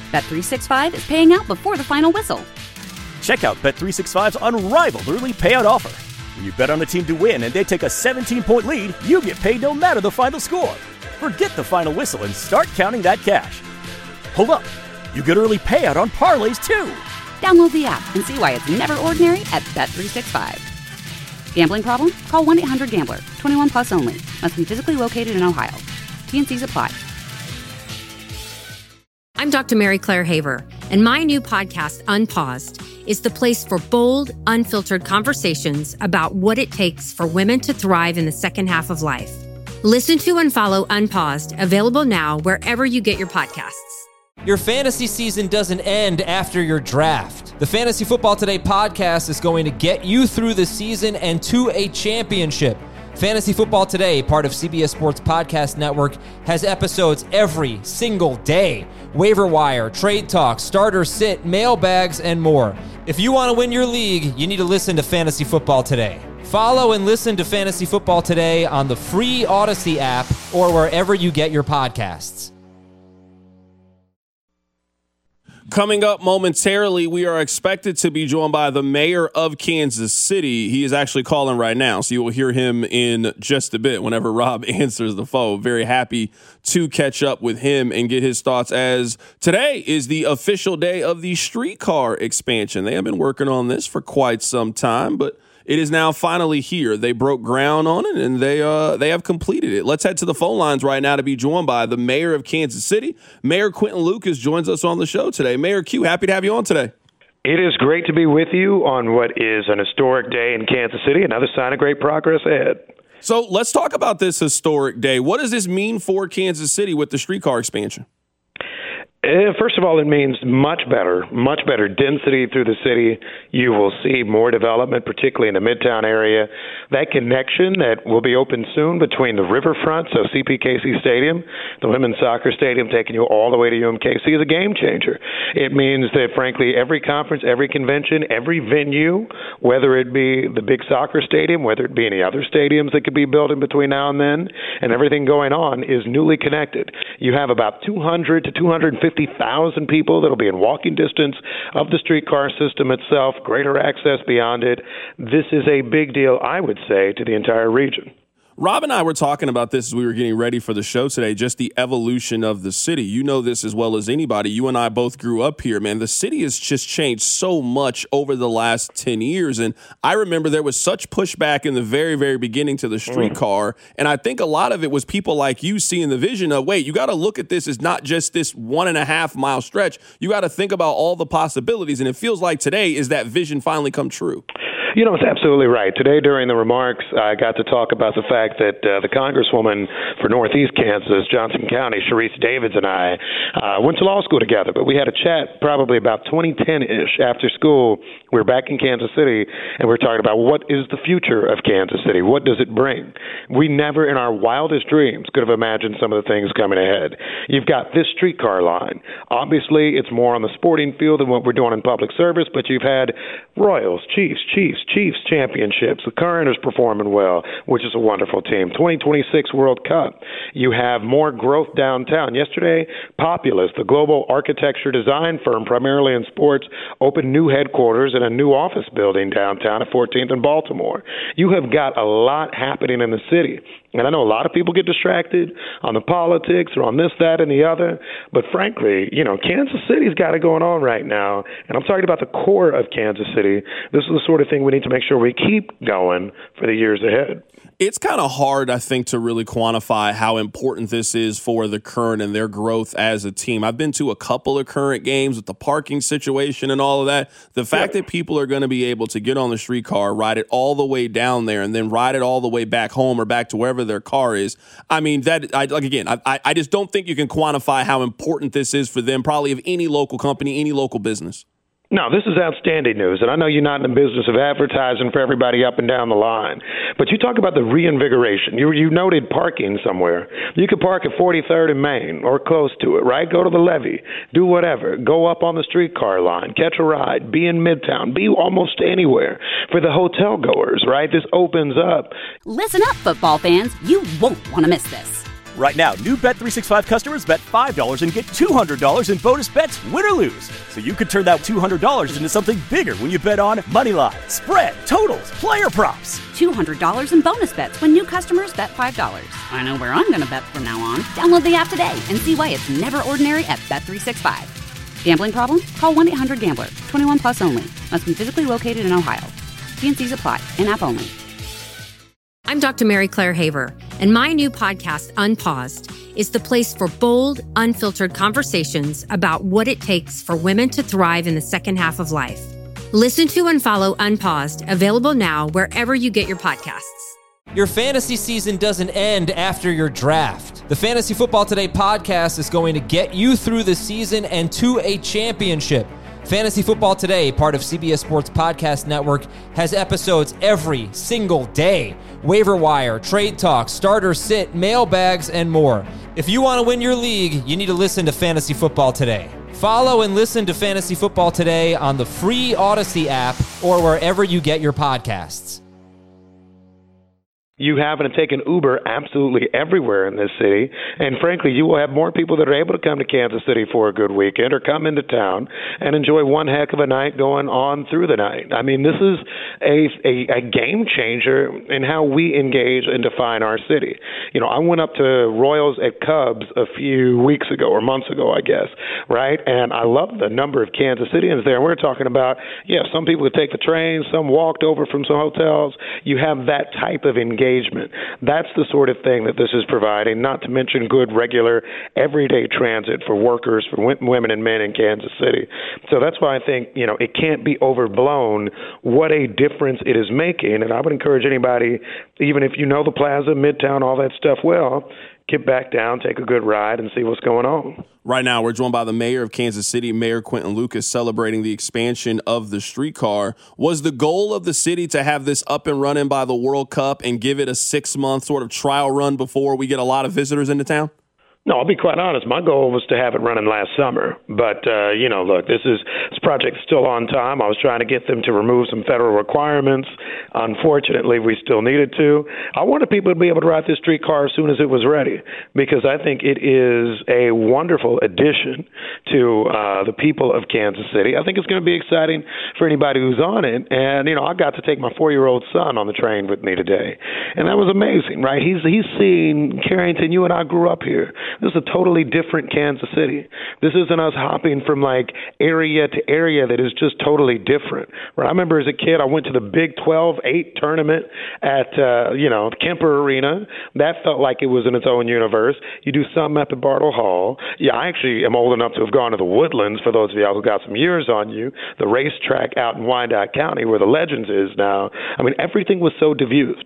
Bet365 is paying out before the final whistle. Check out Bet365's unrivaled early payout offer. When you bet on a team to win and they take a 17-point lead, you get paid no matter the final score. Forget the final whistle and start counting that cash. Hold up. You get early payout on parlays, too. Download the app and see why it's never ordinary at Bet365. Gambling problem? Call 1-800-GAMBLER. 21 plus only. Must be physically located in Ohio. T&Cs apply. I'm Dr. Mary Claire Haver, and my new podcast, Unpaused, is the place for bold, unfiltered conversations about what it takes for women to thrive in the second half of life. Listen to and follow Unpaused, available now wherever you get your podcasts. Your fantasy season doesn't end after your draft. The Fantasy Football Today podcast is going to get you through the season and to a championship. Fantasy Football Today, part of CBS Sports Podcast Network, has episodes every single day. Waiver wire, trade talk, starter sit, mailbags, and more. If you want to win your league, you need to listen to Fantasy Football Today. Follow and listen to Fantasy Football Today on the free Odyssey app or wherever you get your podcasts. Coming up momentarily, we are expected to be joined by the mayor of Kansas City. He is actually calling right now, so you will hear him in just a bit whenever Rob answers the phone. Very happy to catch up with him and get his thoughts, as today is the official day of the streetcar expansion. They have been working on this for quite some time, but it is now finally here. They broke ground on it, and they have completed it. Let's head to the phone lines right now to be joined by the mayor of Kansas City. Mayor Quinton Lucas joins us on the show today. Mayor Q, happy to have you on today. It is great to be with you on what is an historic day in Kansas City, another sign of great progress ahead. So let's talk about this historic day. What does this mean for Kansas City with the streetcar expansion? First of all, it means much better density through the city. You will see more development, particularly in the Midtown area. That connection that will be open soon between the riverfront, so CPKC Stadium, the women's soccer stadium taking you all the way to UMKC, is a game changer. It means that, frankly, every conference, every convention, every venue, whether it be the big soccer stadium, whether it be any other stadiums that could be built in between now and then, and everything going on, is newly connected. You have about 200 to 250,000 people that will be in walking distance of the streetcar system itself, greater access beyond it. This is a big deal, I would say, to the entire region. Rob and I were talking about this as we were getting ready for the show today, just the evolution of the city. You know this as well as anybody. You and I both grew up here, man. The city has just changed so much over the last 10 years. And I remember there was such pushback in the very, very beginning to the streetcar. And I think a lot of it was people like you seeing the vision of, wait, you got to look at this as not just this 1.5 mile stretch. You got to think about all the possibilities. And it feels like today is that vision finally come true. You know, it's absolutely right. Today during the remarks, I got to talk about the fact that the Congresswoman for Northeast Kansas, Johnson County, Sharice Davids, and I went to law school together, but we had a chat probably about 2010-ish after school. We were back in Kansas City, and we were talking about what is the future of Kansas City? What does it bring? We never in our wildest dreams could have imagined some of the things coming ahead. You've got this streetcar line. Obviously, it's more on the sporting field than what we're doing in public service, but you've had Royals, Chiefs championships. The Cardinals performing well, which is a wonderful team. 2026 World Cup. You have more growth downtown. Yesterday, Populous, the global architecture design firm, primarily in sports, opened new headquarters in a new office building downtown at 14th and Baltimore. You have got a lot happening in the city. And I know a lot of people get distracted on the politics or on this, that, and the other. But frankly, you know, Kansas City's got it going on right now. And I'm talking about the core of Kansas City. This is the sort of thing we need to make sure we keep going for the years ahead. It's kind of hard, I think, to really quantify how important this is for the Current and their growth as a team. I've been to a couple of Current games with the parking situation and all of that. The fact that people are going to be able to get on the streetcar, ride it all the way down there, and then ride it all the way back home or back to wherever their car is. I mean, I just don't think you can quantify how important this is for them, probably of any local company, any local business. No, this is outstanding news, and I know you're not in the business of advertising for everybody up and down the line, but you talk about the reinvigoration. You noted parking somewhere. You could park at 43rd and Main or close to it, right? Go to the levee, do whatever, go up on the streetcar line, catch a ride, be in Midtown, be almost anywhere. For the hotel goers, right? This opens up. Listen up, football fans. You won't want to miss this. Right now, new Bet365 customers bet $5 and get $200 in bonus bets, win or lose. So you could turn that $200 into something bigger when you bet on money line, spread, totals, player props. $200 in bonus bets when new customers bet $5. I know where I'm going to bet from now on. Download the app today and see why it's never ordinary at Bet365. Gambling problem? Call 1-800-GAMBLER. 21 plus only. Must be physically located in Ohio. T&Cs apply. In-app only. I'm Dr. Mary Claire Haver, and my new podcast, Unpaused, is the place for bold, unfiltered conversations about what it takes for women to thrive in the second half of life. Listen to and follow Unpaused, available now wherever you get your podcasts. Your fantasy season doesn't end after your draft. The Fantasy Football Today podcast is going to get you through the season and to a championship. Fantasy Football Today, part of CBS Sports Podcast Network, has episodes every single day. Waiver wire, trade talk, starter sit, mailbags, and more. If you want to win your league, you need to listen to Fantasy Football Today. Follow and listen to Fantasy Football Today on the free Odyssey app or wherever you get your podcasts. You happen to take an Uber absolutely everywhere in this city, and frankly, you will have more people that are able to come to Kansas City for a good weekend or come into town and enjoy one heck of a night going on through the night. I mean, this is a game changer in how we engage and define our city. You know, I went up to Royals at Cubs a few weeks ago or months ago, I guess, right? And I love the number of Kansas Cityans there. We're talking about, some people would take the train, some walked over from some hotels. You have that type of engagement. That's the sort of thing that this is providing, not to mention good, regular, everyday transit for workers, for women and men in Kansas City. So that's why I think, it can't be overblown what a difference it is making. And I would encourage anybody, even if you know the plaza, Midtown, all that stuff well, get back down, take a good ride, and see what's going on. Right now, we're joined by the mayor of Kansas City, Mayor Quinton Lucas, celebrating the expansion of the streetcar. Was the goal of the city to have this up and running by the World Cup and give it a 6-month sort of trial run before we get a lot of visitors into town? No, I'll be quite honest. My goal was to have it running last summer. But, look, this project is still on time. I was trying to get them to remove some federal requirements. Unfortunately, we still needed to. I wanted people to be able to ride this streetcar as soon as it was ready, because I think it is a wonderful addition to the people of Kansas City. I think it's going to be exciting for anybody who's on it. And, I got to take my 4-year-old son on the train with me today. And that was amazing, right? He's seen Carrington. You and I grew up here. This is a totally different Kansas City. This isn't us hopping from area to area that is just totally different. Right? I remember as a kid, I went to the Big 12-8 tournament at Kemper Arena. That felt like it was in its own universe. You do something up at Bartle Hall. Yeah, I actually am old enough to have gone to the Woodlands, for those of y'all who got some years on you, the racetrack out in Wyandotte County where the Legends is now. I mean, everything was so diffused.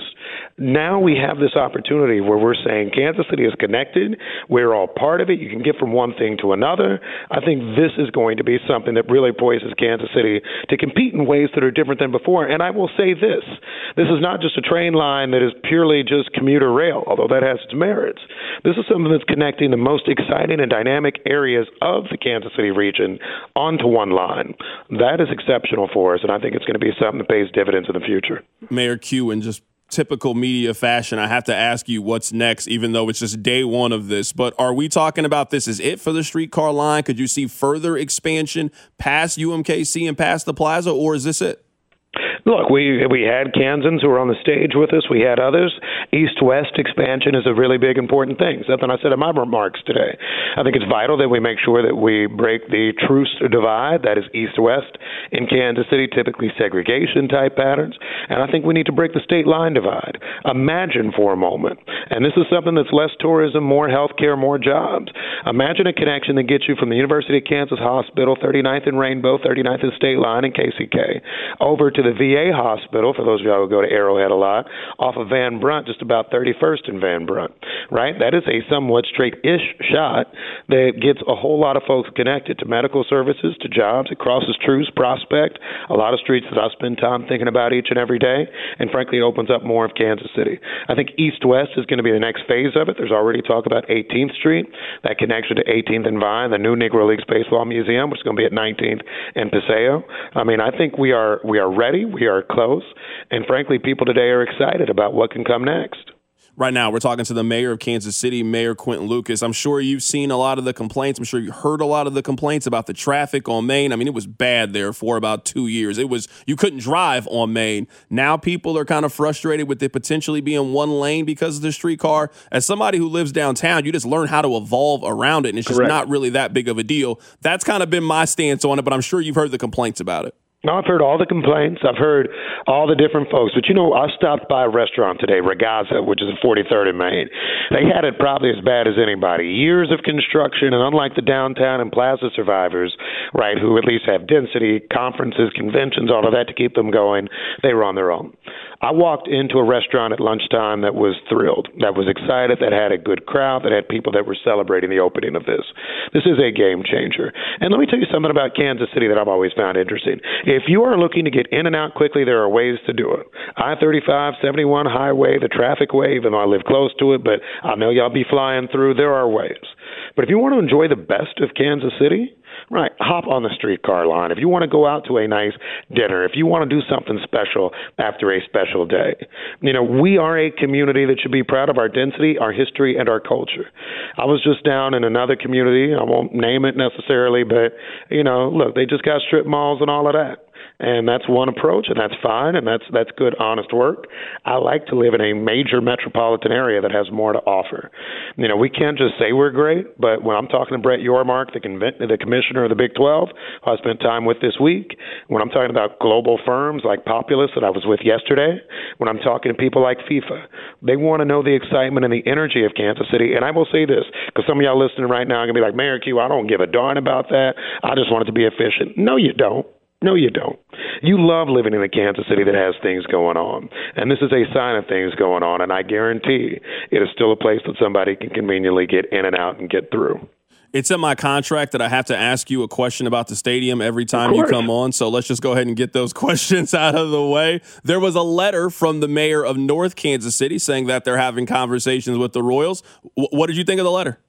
Now we have this opportunity where we're saying Kansas City is connected. We're all part of it. You can get from one thing to another. I think this is going to be something that really poises Kansas City to compete in ways that are different than before. And I will say this is not just a train line that is purely just commuter rail, although that has its merits. This is something that's connecting the most exciting and dynamic areas of the Kansas City region onto one line. That is exceptional for us, and I think it's going to be something that pays dividends in the future. Mayor Q, in just typical media fashion, I have to ask you what's next, even though it's just day one of this. But are we talking about this is it for the streetcar line? Could you see further expansion past UMKC and past the plaza, or is this it? Look, we had Kansans who were on the stage with us. We had others. East-west expansion is a really big, important thing. Something I said in my remarks today. I think it's vital that we make sure that we break the truce divide, that is east-west in Kansas City, typically segregation-type patterns. And I think we need to break the state line divide. Imagine for a moment, and this is something that's less tourism, more healthcare, more jobs. Imagine a connection that gets you from the University of Kansas Hospital, 39th and Rainbow, 39th and State Line in KCK, over to the VA Hospital, for those of y'all who go to Arrowhead a lot, off of Van Brunt, just about 31st and Van Brunt, right? That is a somewhat straight-ish shot that gets a whole lot of folks connected to medical services, to jobs. It crosses Truce, Prospect, a lot of streets that I spend time thinking about each and every day, and frankly, it opens up more of Kansas City. I think east-west is going to be the next phase of it. There's already talk about 18th Street, that connection to 18th and Vine, the new Negro Leagues Baseball Museum, which is going to be at 19th and Paseo. I mean, I think we are ready. We are close. And frankly, people today are excited about what can come next. Right now, we're talking to the mayor of Kansas City, Mayor Quinton Lucas. I'm sure you've seen a lot of the complaints. I'm sure you heard a lot of the complaints about the traffic on Main. I mean, it was bad there for about 2 years. You couldn't drive on Main. Now people are kind of frustrated with it potentially being one lane because of the streetcar. As somebody who lives downtown, you just learn how to evolve around it, and it's just not really that big of a deal. That's kind of been my stance on it, but I'm sure you've heard the complaints about it. No, I've heard all the complaints. I've heard all the different folks. But, I stopped by a restaurant today, Ragazza, which is at 43rd and Main. They had it probably as bad as anybody. Years of construction, and unlike the downtown and plaza survivors, right, who at least have density, conferences, conventions, all of that to keep them going, they were on their own. I walked into a restaurant at lunchtime that was thrilled, that was excited, that had a good crowd, that had people that were celebrating the opening of this. This is a game changer. And let me tell you something about Kansas City that I've always found interesting. If you are looking to get in and out quickly, there are ways to do it. I-35, 71 highway, the traffic way, even though I live close to it, but I know y'all be flying through, there are ways. But if you want to enjoy the best of Kansas City, right, hop on the streetcar line. If you want to go out to a nice dinner, if you want to do something special after a special day, we are a community that should be proud of our density, our history, and our culture. I was just down in another community. I won't name it necessarily, but, look, they just got strip malls and all of that. And that's one approach, and that's fine, and that's good, honest work. I like to live in a major metropolitan area that has more to offer. We can't just say we're great, but when I'm talking to Brett Yormark, the commissioner of the Big 12, who I spent time with this week, when I'm talking about global firms like Populous that I was with yesterday, when I'm talking to people like FIFA, they want to know the excitement and the energy of Kansas City. And I will say this, because some of y'all listening right now are going to be like, Mayor Q, I don't give a darn about that. I just want it to be efficient. No, you don't. No, you don't. You love living in a Kansas City that has things going on. And this is a sign of things going on. And I guarantee it is still a place that somebody can conveniently get in and out and get through. It's in my contract that I have to ask you a question about the stadium every time you come on. So let's just go ahead and get those questions out of the way. There was a letter from the mayor of North Kansas City saying that they're having conversations with the Royals. What did you think of the letter?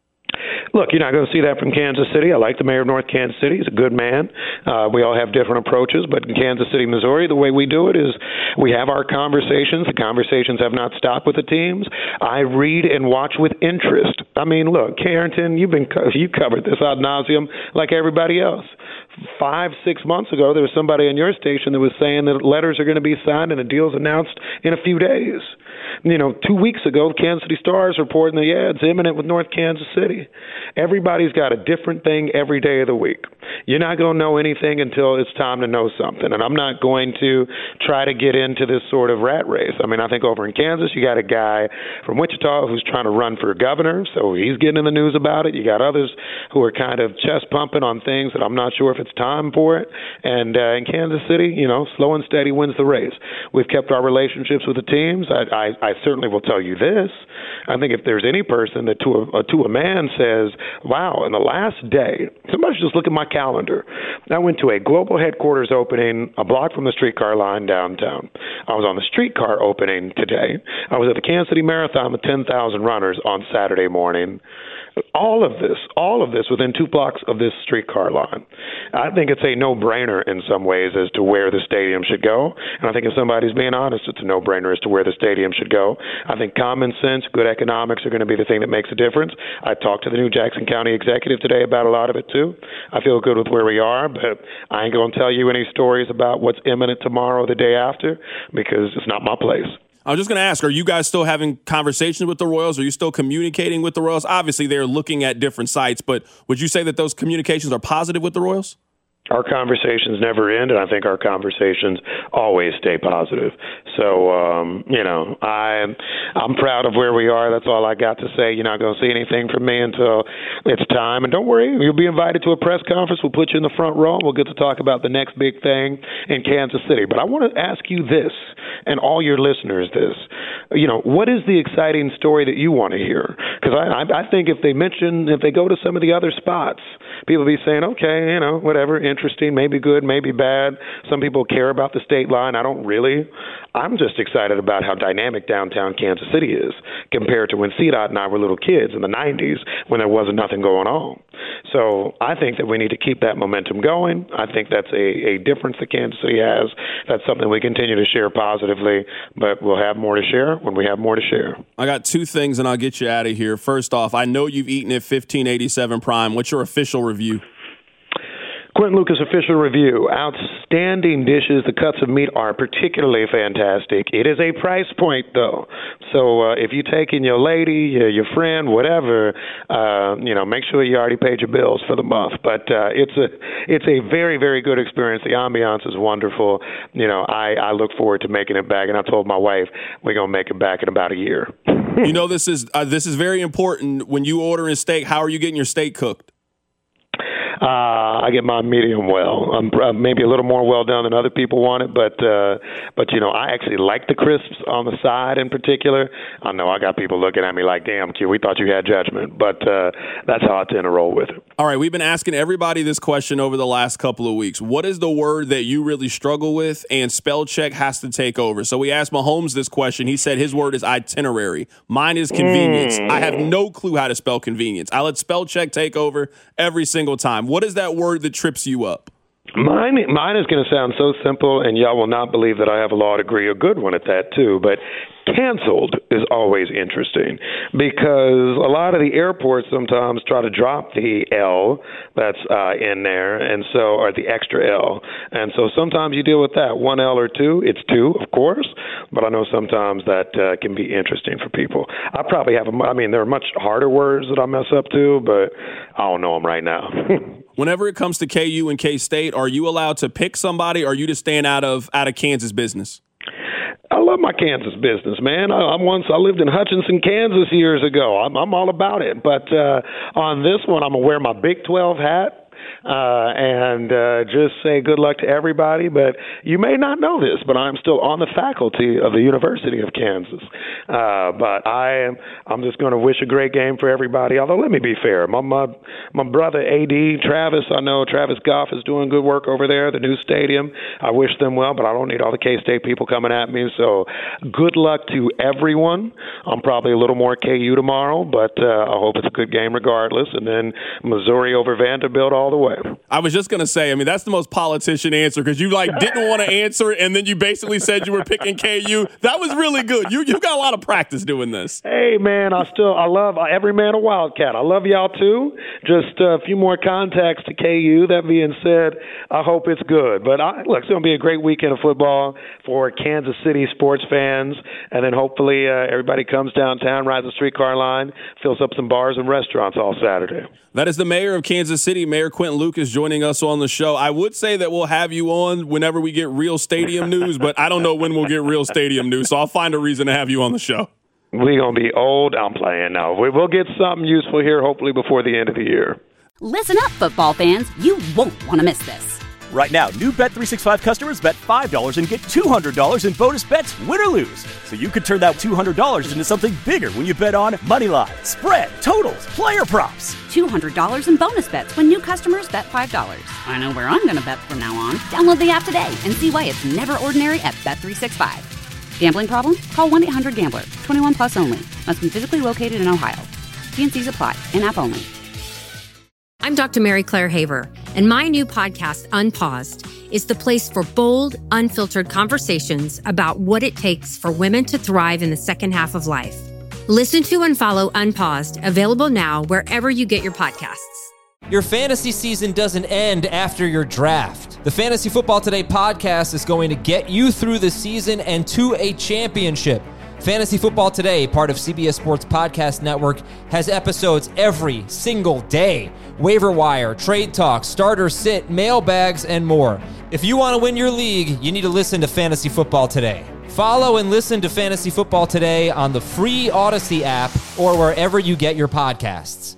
Look, you're not going to see that from Kansas City. I like the mayor of North Kansas City. He's a good man. We all have different approaches, but in Kansas City, Missouri, the way we do it is we have our conversations. The conversations have not stopped with the teams. I read and watch with interest. I mean, look, Carrington, you covered this ad nauseum like everybody else. 5-6 months ago, there was somebody on your station that was saying that letters are going to be signed and a deal's announced in a few days. 2 weeks ago, the Kansas City Stars reporting that, it's imminent with North Kansas City. Everybody's got a different thing every day of the week. You're not going to know anything until it's time to know something. And I'm not going to try to get into this sort of rat race. I mean, I think over in Kansas, you got a guy from Wichita who's trying to run for governor, so he's getting in the news about it. You got others who are kind of chest pumping on things that I'm not sure if it's time for it. And in Kansas City, slow and steady wins the race. We've kept our relationships with the teams. I certainly will tell you this. I think if there's any person that to a man says, wow, in the last day, somebody should just look at my calendar. I went to a global headquarters opening a block from the streetcar line downtown. I was on the streetcar opening today. I was at the Kansas City Marathon with 10,000 runners on Saturday morning. All of this within 2 blocks of this streetcar line. I think it's a no-brainer in some ways as to where the stadium should go. And I think if somebody's being honest, it's a no-brainer as to where the stadium should go. I think common sense, good economics are going to be the thing that makes a difference. I talked to the new Jackson County executive today about a lot of it too. I feel good with where we are, but I ain't going to tell you any stories about what's imminent tomorrow or the day after because it's not my place. I was just going to ask, are you guys still having conversations with the Royals? Are you still communicating with the Royals? Obviously, they're looking at different sites, but would you say that those communications are positive with the Royals? Our conversations never end, and I think our conversations always stay positive. So, I'm proud of where we are. That's all I got to say. You're not going to see anything from me until it's time. And don't worry, you'll be invited to a press conference. We'll put you in the front row. We'll get to talk about the next big thing in Kansas City. But I want to ask you this, and all your listeners this. What is the exciting story that you want to hear? Because I think if they go to some of the other spots, people be saying, okay, whatever, interesting, maybe good, maybe bad. Some people care about the state line. I don't really. I'm just excited about how dynamic downtown Kansas City is compared to when CDOT and I were little kids in the 90s when there wasn't nothing going on. So I think that we need to keep that momentum going. I think that's a difference that Kansas City has. That's something we continue to share positively, but we'll have more to share when we have more to share. I got two things, and I'll get you out of here. First off, I know you've eaten at 1587 Prime. What's your official review? Quentin Lucas official review. Outstanding dishes. The cuts of meat are particularly fantastic. It is a price point, though. So if you're taking your lady, your friend, whatever, make sure you already paid your bills for the month. But it's a very, very good experience. The ambiance is wonderful. I look forward to making it back, and I told my wife we're going to make it back in about a year. This is very important. When you order a steak, how are you getting your steak cooked? I get my medium well. I'm maybe a little more well done than other people want it, but I actually like the crisps on the side in particular. I know I got people looking at me like, damn, Q, we thought you had judgment, but that's how I tend to roll with it. All right, we've been asking everybody this question over the last couple of weeks. What is the word that you really struggle with? And spell check has to take over. So we asked Mahomes this question. He said his word is itinerary. Mine is convenience. I have no clue how to spell convenience. I let spell check take over every single time. What is that word that trips you up? Mine is going to sound so simple, and y'all will not believe that I have a law degree, a good one at that, too. But canceled is always interesting because a lot of the airports sometimes try to drop the L that's in there, and so, or the extra L. And so sometimes you deal with that, one L or two. It's two, of course, but I know sometimes that can be interesting for people. I probably have there are much harder words that I mess up too, but I don't know them right now. Whenever it comes to KU and K-State, are you allowed to pick somebody, or are you just staying out of Kansas business? I love my Kansas business, man. I lived in Hutchinson, Kansas years ago. I'm all about it. But on this one, I'm going to wear my Big 12 hat. And just say good luck to everybody. But you may not know this, but I'm still on the faculty of the University of Kansas. But I'm just going to wish a great game for everybody. Although, let me be fair. My brother, AD, Travis, I know Travis Goff is doing good work over there, the new stadium. I wish them well, but I don't need all the K-State people coming at me. So good luck to everyone. I'm probably a little more KU tomorrow, but I hope it's a good game regardless. And then Missouri over Vanderbilt all the way. I was just going to say, that's the most politician answer because you didn't want to answer it, and then you basically said you were picking KU. That was really good. You got a lot of practice doing this. Hey, man, I love every man a Wildcat. I love y'all, too. Just a few more contacts to KU. That being said, I hope it's good. But, look, it's going to be a great weekend of football for Kansas City sports fans, and then hopefully everybody comes downtown, rides the streetcar line, fills up some bars and restaurants all Saturday. That is the mayor of Kansas City, Mayor Quentin Lucas, joining us on the show. I would say that we'll have you on whenever we get real stadium news, but I don't know when we'll get real stadium news, so I'll find a reason to have you on the show. We're going to be old. I'm playing now. We'll get something useful here hopefully before the end of the year. Listen up, football fans. You won't want to miss this. Right now, new Bet365 customers bet $5 and get $200 in bonus bets, win or lose. So you could turn that $200 into something bigger when you bet on moneyline, spread, totals, player props. $200 in bonus bets when new customers bet $5. I know where I'm going to bet from now on. Download the app today and see why it's never ordinary at Bet365. Gambling problem? Call 1-800-GAMBLER. 21 plus only. Must be physically located in Ohio. T&Cs apply. In-app only. I'm Dr. Mary Claire Haver, and my new podcast, Unpaused, is the place for bold, unfiltered conversations about what it takes for women to thrive in the second half of life. Listen to and follow Unpaused, available now wherever you get your podcasts. Your fantasy season doesn't end after your draft. The Fantasy Football Today podcast is going to get you through the season and to a championship. Fantasy Football Today, part of CBS Sports Podcast Network, has episodes every single day. Waiver wire, trade talk, starter sit, mailbags, and more. If you want to win your league, you need to listen to Fantasy Football Today. Follow and listen to Fantasy Football Today on the free Odyssey app or wherever you get your podcasts.